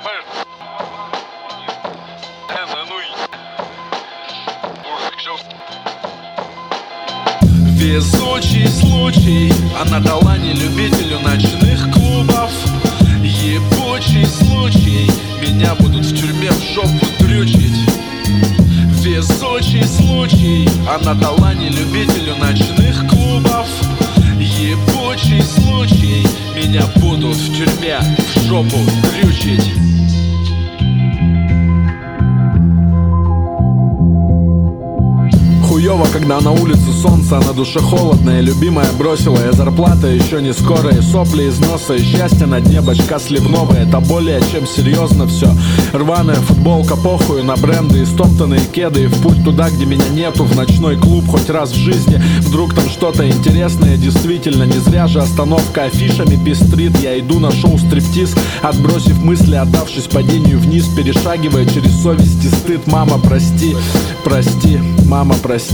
Везучий случай, она дала не любителю ночных клубов. Ебучий случай, меня будут в тюрьме в жопу дрючить. Везучий случай, она дала не любителю ночных клубов. Ебучий случай, меня будут в тюрьме в жопу дрючить. Хуёво, когда на улице солнце, а на душе холодно. И любимая бросила, и зарплата еще не скоро. И сопли из носа, и счастье на дне бачка сливного. Это более чем серьезно все. Рваная футболка, похуй на бренды, и стоптанные кеды. И в путь туда, где меня нету, в ночной клуб хоть раз в жизни. Вдруг там что-то интересное, действительно. Не зря же остановка афишами пестрит. Я иду на шоу стриптиз, отбросив мысли, отдавшись падению вниз, перешагивая через совесть и стыд. Мама, прости, прости, мама, прости.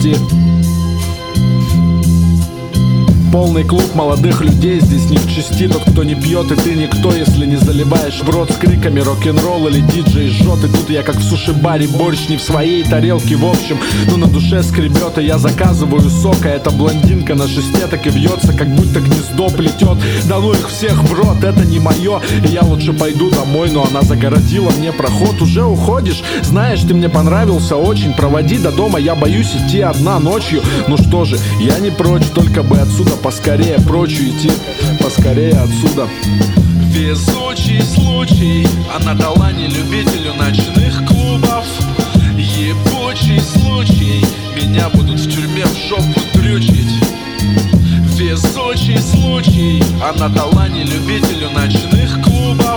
Полный клуб молодых людей, здесь не в чести тот, кто не пьет, и ты никто, если не заливаешь в рот с криками рок-н-ролл или диджей жжет. И тут я как в суши-баре, борщ не в своей тарелке, в общем, но на душе скребет, и я заказываю сок, а эта блондинка на шесте так и вьется, как будто гнездо плетет. Да ну их всех в рот, это не мое, и я лучше пойду домой, но она загородила мне проход. Уже уходишь? Знаешь, ты мне понравился очень, проводи до дома, я боюсь идти одна ночью. Ну что же, я не прочь, только бы отсюда поскорее прочь уйти, поскорее отсюда. Везучий случай, она дала не любителю ночных клубов. Ебучий случай, меня будут в тюрьме в жопу дрючить. Везучий случай, она дала не любителю ночных клубов.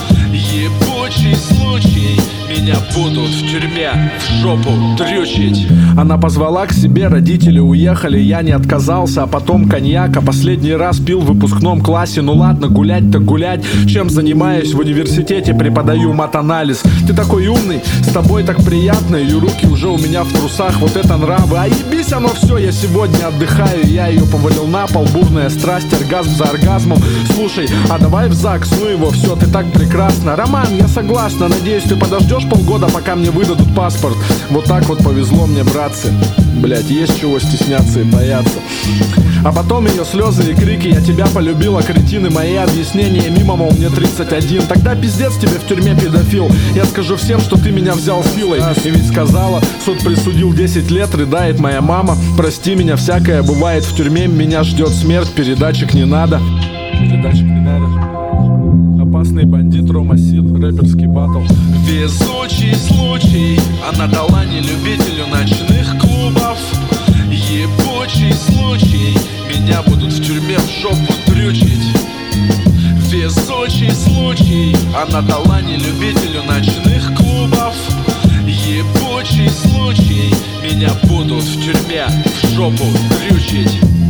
Ебучий случай, меня будут в тюрьме в жопу дрючить. Она позвала к себе, родители уехали, я не отказался, а потом коньяк. А последний раз пил в выпускном классе. Ну ладно, гулять так гулять. Чем занимаюсь в университете, преподаю мат-анализ. Ты такой умный, с тобой так приятно, и руки уже у меня в трусах. Вот это нравы, а ебись оно все, я сегодня отдыхаю. Я ее повалил на пол, бурная страсть, оргазм за оргазмом. Слушай, а давай в ЗАГС, ну его, все, ты так прекрасна. Роман, я согласна, надеюсь, ты подождешь полгода, пока мне выдадут паспорт. Вот так вот повезло мне, братцы. Блять, есть чего стесняться и бояться. А потом ее слезы и крики: я тебя полюбила, кретины, мои объяснения мимо, мол, мне 31. Тогда пиздец тебе в тюрьме, педофил. Я скажу всем, что ты меня взял силой. И ведь сказала, суд присудил 10 лет, рыдает моя мама. Прости меня, всякое бывает в тюрьме, меня ждет смерть, передачек не надо. Передачек не надо. Опасный бандит Рома Сид, рэперский батл. Везучий случай, она дала не любителю ночных клубов. Ебучий случай, меня будут в тюрьме в жопу дрючить. Везучий случай, она дала не любителю ночных клубов. Ебучий случай, меня будут в тюрьме в жопу дрючить.